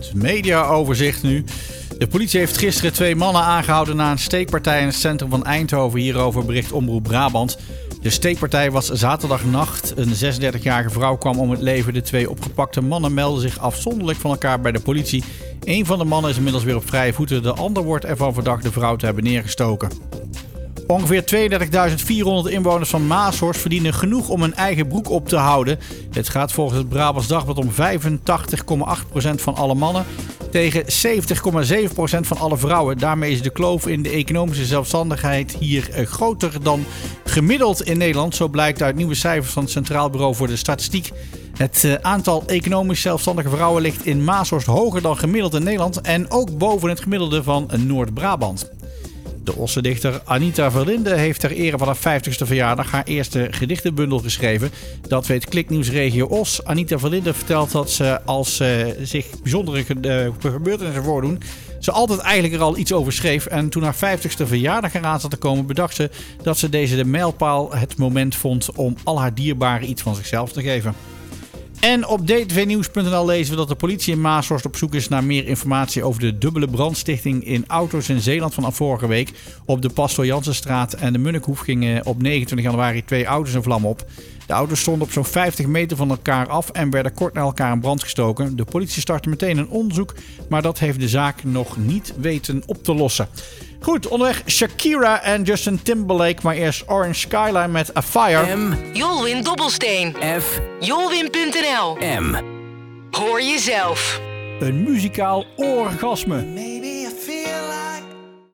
Het mediaoverzicht nu. De politie heeft gisteren 2 mannen aangehouden na een steekpartij in het centrum van Eindhoven. Hierover bericht Omroep Brabant. De steekpartij was zaterdagnacht. Een 36-jarige vrouw kwam om het leven. De 2 opgepakte mannen melden zich afzonderlijk van elkaar bij de politie. Eén van de mannen is inmiddels weer op vrije voeten. De ander wordt ervan verdacht de vrouw te hebben neergestoken. Ongeveer 32.400 inwoners van Maashorst verdienen genoeg om hun eigen broek op te houden. Het gaat volgens het Brabants Dagblad om 85,8% van alle mannen tegen 70,7% van alle vrouwen. Daarmee is de kloof in de economische zelfstandigheid hier groter dan gemiddeld in Nederland. Zo blijkt uit nieuwe cijfers van het Centraal Bureau voor de Statistiek. Het aantal economisch zelfstandige vrouwen ligt in Maashorst hoger dan gemiddeld in Nederland en ook boven het gemiddelde van Noord-Brabant. De Osse-dichter Anita Verlinde heeft ter ere van haar 50ste verjaardag haar eerste gedichtenbundel geschreven. Dat weet Kliknieuws Regio Os. Anita Verlinde vertelt dat ze als zich bijzondere gebeurtenissen voordoen, ze altijd eigenlijk er al iets over schreef. En toen haar 50ste verjaardag eraan zat te komen, bedacht ze dat ze deze de mijlpaal het moment vond om al haar dierbaren iets van zichzelf te geven. En op dtvnieuws.nl lezen we dat de politie in Maashorst op zoek is naar meer informatie over de dubbele brandstichting in auto's in Zeeland vanaf vorige week. Op de Pastoor Jansenstraat en de Munnikhoef gingen op 29 januari 2 auto's in vlam op. De auto's stonden op zo'n 50 meter van elkaar af en werden kort na elkaar in brand gestoken. De politie startte meteen een onderzoek, maar dat heeft de zaak nog niet weten op te lossen. Goed, onderweg Shakira en Justin Timberlake, maar eerst Orange Skyline met A Fire. M. Jolwin Dobbelsteen. F. Jolwin.nl. M. Hoor jezelf. Een muzikaal orgasme.